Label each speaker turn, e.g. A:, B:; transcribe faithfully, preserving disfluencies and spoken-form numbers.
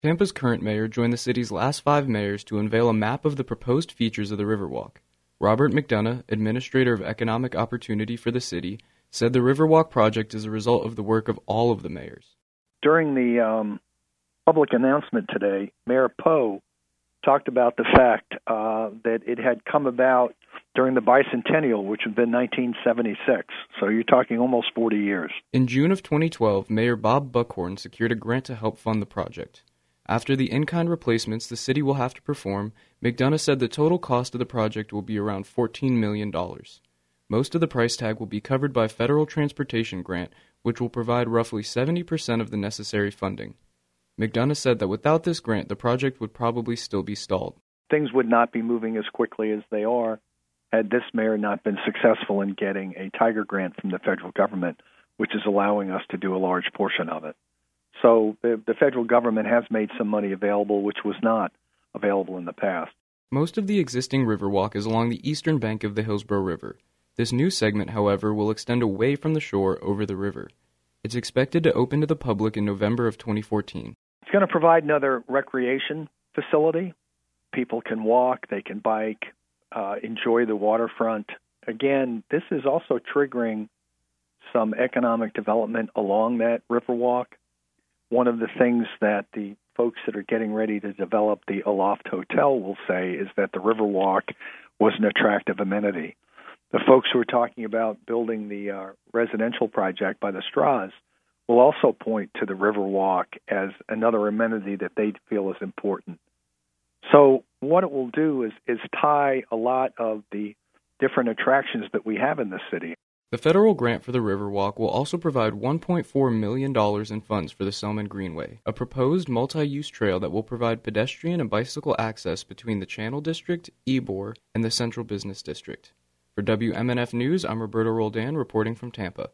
A: Tampa's current mayor joined the city's last five mayors to unveil a map of the proposed features of the Riverwalk. Robert McDonough, Administrator of Economic Opportunity for the city, said the Riverwalk project is a result of the work of all of the mayors.
B: During the um, public announcement today, Mayor Poe talked about the fact uh, that it had come about during the bicentennial, which had been nineteen seventy-six. So you're talking almost forty years.
A: In June of twenty twelve, Mayor Bob Buckhorn secured a grant to help fund the project. After the in-kind replacements the city will have to perform, McDonough said the total cost of the project will be around fourteen million dollars. Most of the price tag will be covered by federal transportation grant, which will provide roughly seventy percent of the necessary funding. McDonough said that without this grant, the project would probably still be stalled.
B: Things would not be moving as quickly as they are had this mayor not been successful in getting a Tiger grant from the federal government, which is allowing us to do a large portion of it. So the, the federal government has made some money available, which was not available in the past.
A: Most of the existing Riverwalk is along the eastern bank of the Hillsborough River. This new segment, however, will extend away from the shore over the river. It's expected to open to the public in November of twenty fourteen.
B: It's going to provide another recreation facility. People can walk, they can bike, uh, enjoy the waterfront. Again, this is also triggering some economic development along that Riverwalk. One of the things that the folks that are getting ready to develop the Aloft Hotel will say is that the Riverwalk was an attractive amenity. The folks who are talking about building the uh, residential project by the Straws will also point to the Riverwalk as another amenity that they feel is important. So what it will do is, is tie a lot of the different attractions that we have in the city.
A: The federal grant for the Riverwalk will also provide one point four million dollars in funds for the Selman Greenway, a proposed multi-use trail that will provide pedestrian and bicycle access between the Channel District, Ybor, and the Central Business District. For W M N F News, I'm Roberto Roldan reporting from Tampa.